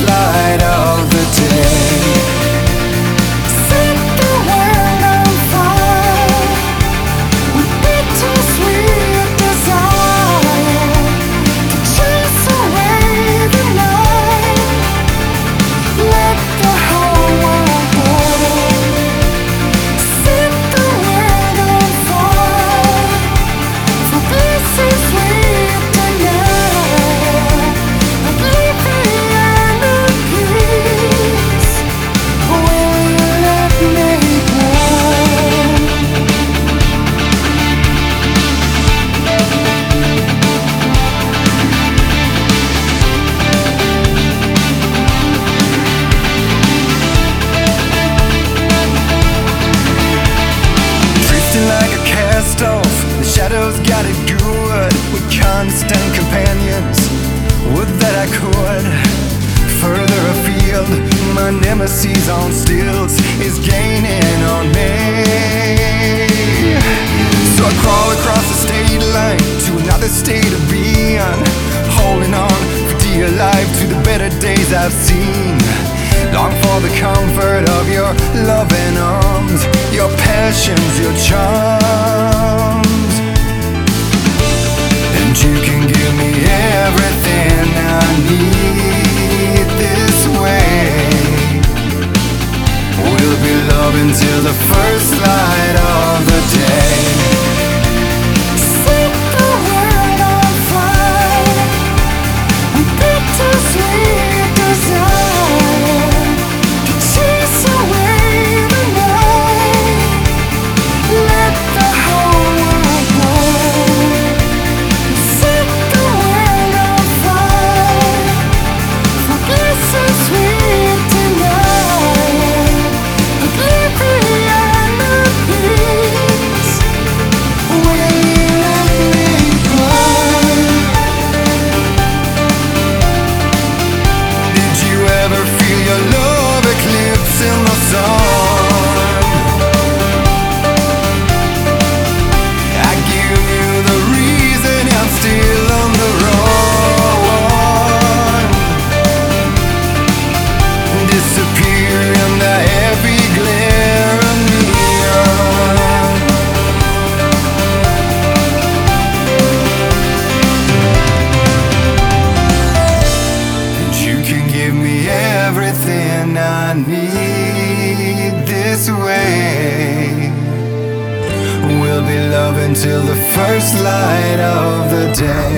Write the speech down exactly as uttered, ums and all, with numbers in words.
light of the day. Set the world on fire with bittersweet desire to chase away the night. Let the whole world burn. Set the world on fire for bittersweet tonight. Oblivion and peace. Will you let me burn? Drifting like a cast off, the shadows got it good. With constant companions, would that I could. Further afield, my nemesis on stilts is gaining on me. So I crawl across the state line to another state of being, holding on for dear life to the better days I've seen. Long for the comfort of your loving arms, your passions, your charms. And you can give me everything I need this way. We'll be loving till the first light of the day. Set the world on fire with bittersweet desire to chase away the night. Let the whole world burn. Set the world on fire for bittersweet tonight. Oblivion and peace. Will you let me burn? Did you ever feel your love eclipse in the sun? I give you the reason I'm still on the run. Disappear in the heavy glare of neon. And you can give me everything I need this way. We'll be loving till the first light of the day.